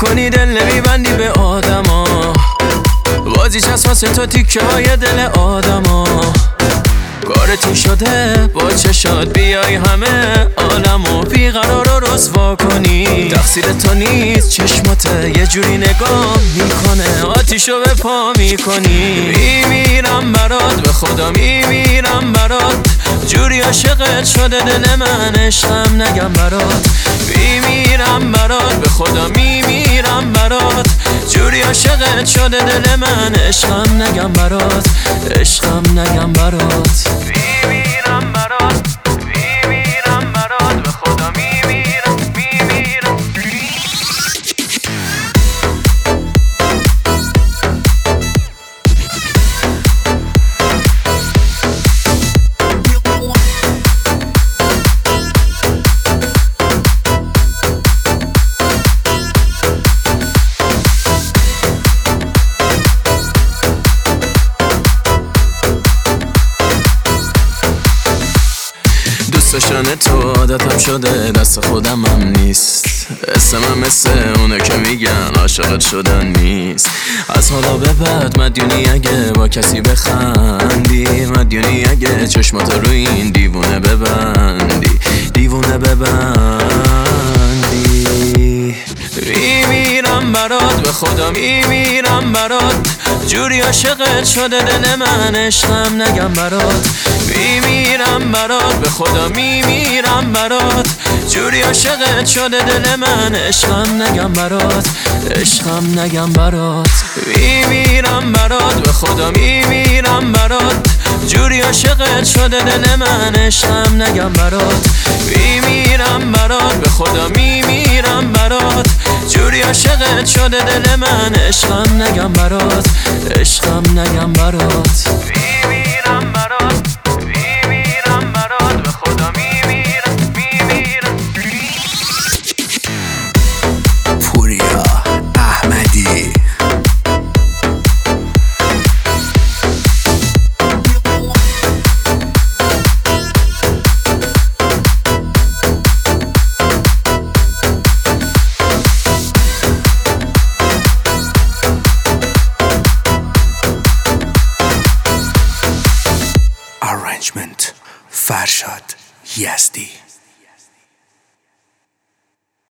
کنی دل نمیبندی به آدما، بازی چسب واسه تو تیکه های دل آدما. کارتون شده با چشات بیای همه عالمو بیقرار و رسوا کنی. تقصیر تو نیست چشمات یه جوری نگاه میکنه، آتیشو به پا میکنی. میمیرم برات به خدا میمیرم برات، جوری عاشقت شده دل من عشقم نگم برات. میمیرم برات به خدا میمیرم برات، جوری عاشقت شده دل من عشقم نگم برات، عشقم نگم برات. میمیرم برات میمیرم برات به خدا میمیرم میمیرم. داشتن تو عادتم شده، دست خودم هم نیست. اسمم مثل اونه که میگن عاشقت شدن نیست. از حالا به بعد مدیونی اگه با کسی بخندی، مدیونی اگه چشمات روی این دیوونه ببندی، دیوونه ببندی. میمیرم برات به خدا میمیرم برات، جوری عاشقت شده دل من عشقم نگم برات. میمیرم برات به خدا میمیرم برات، جوری عاشقت شده دل من عشقم نگم برات، عشقم نگم برات. میمیرم برات به خدا میمیرم برات، جوری عاشقت شده دل من عشقم نگم برات. میمیرم برات به خدا میمیرم برات، جوری عاشقت شده دل من عشقم نگم برات، عشقم نگم برات.